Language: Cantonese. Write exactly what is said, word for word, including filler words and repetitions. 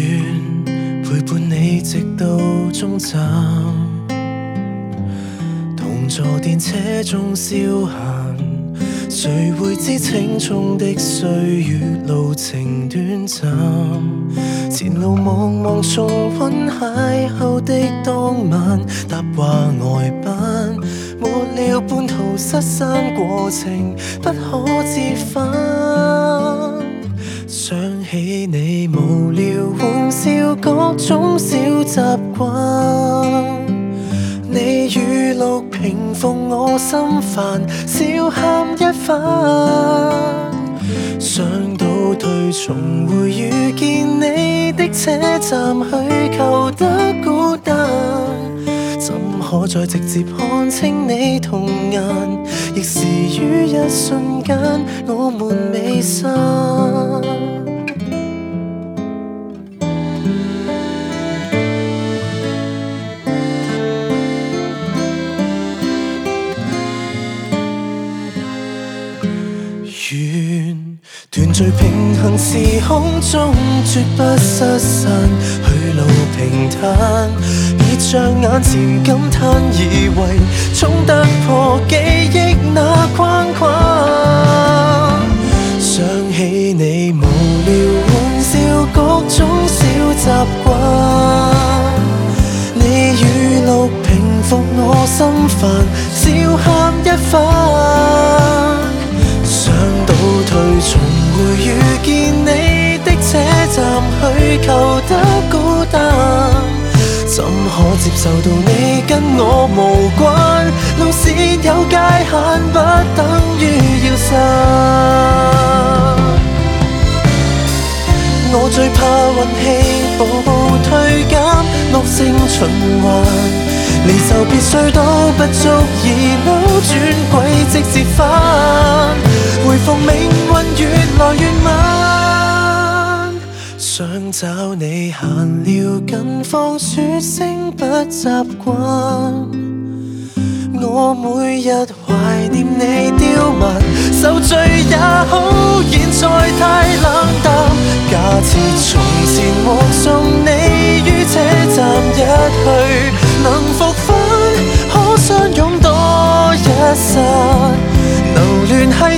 願陪伴你直到終站，同坐電車中消閒，誰會知青蔥的歲月路程短暫？前路茫茫重溫邂逅的當晚，搭話外班，沒料半途失散過程不可折返。想起你無聊玩笑各種小習慣，你語錄平復我心煩，笑喊一番。想倒退重回遇見你的車站，虛構得孤單，怎可再直接看清你瞳顏？亦是於一瞬間，我們未散。願團聚平行時空中絕不失散，去路平坦，別像眼前感嘆，以為衝突破記憶那框框。想起你無聊玩笑各種小習慣，你語錄平復我心煩，笑喊一番。想倒退重回遇見你的車站，虛構得孤單，怎可接受到你跟我無關？路線有界限，不等於要散。我最怕運氣步步退減，惡性循環，離愁別緒都不足以扭轉軌跡折返，回復命運越來越慢。想找你閒聊近況，說聲不習慣，我每日懷念你刁蠻，受罪也好，現在太冷淡。假設從前目送你於車站一去，能復返，可相擁多一剎，留聯繫